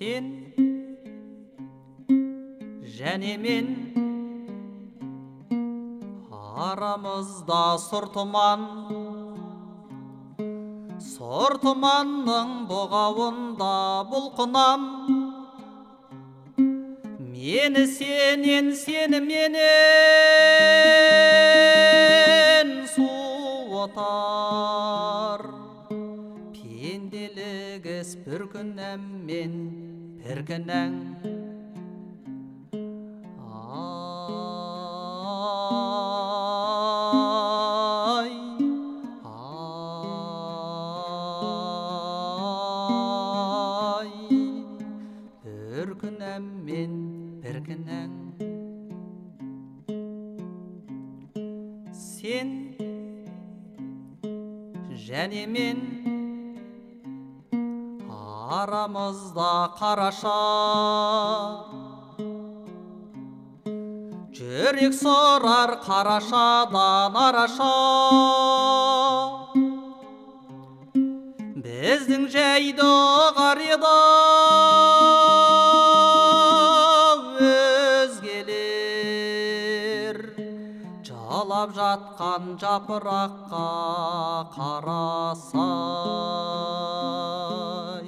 Сен және мен арамызда сұр тұманның бұғауында бұлқынам. Мені сенен, сені менен суытар. Пенделік іс бір күнәм мен бір күнәң. Bir күнәм мен бір күнәң. Сен және мен арамызда қараша, жүрек сұрар қарашадан араша. Біздің жайды қариды өзгелер, жалап жатқан жапыраққа қарасай.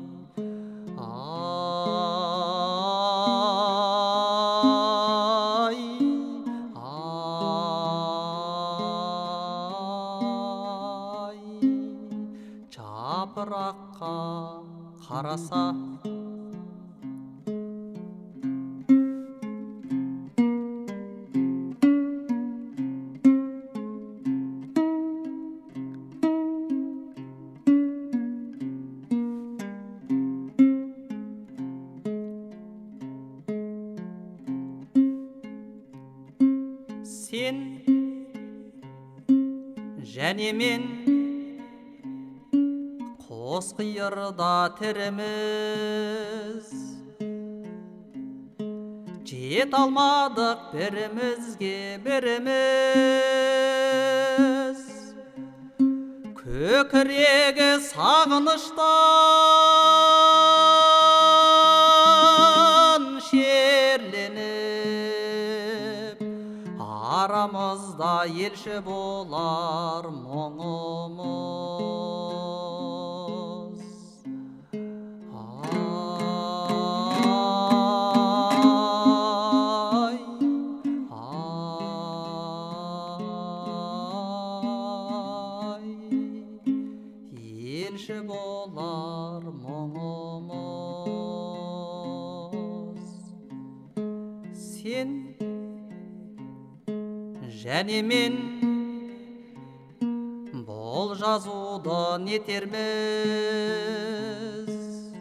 Жапыраққа қараса. Сен және мен қос қиырда тіріміз, жет алмадық бірімізге біріміз. Көкірегі сағыныштан шерленіп, арамызда елші болар мұңымыз. Елші болар мұңымыз. Сен және мен бұл жазуды нетерміз,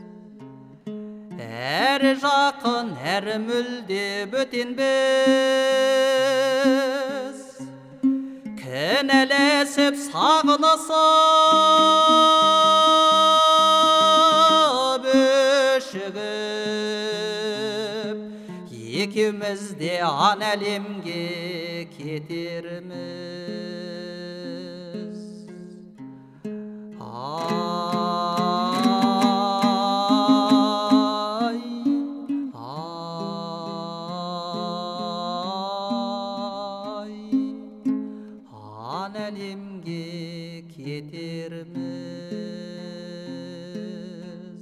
әрі жақын, әрі мүлде бөтенбіз. Кінәләсіп сағынысып өшігіп, екеуміз де ан әлемге кетерміз. Ан әлемге кетерміз.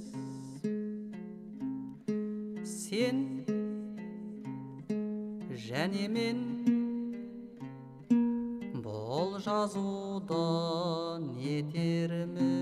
Сен және мен бұл жазуды нетерміз.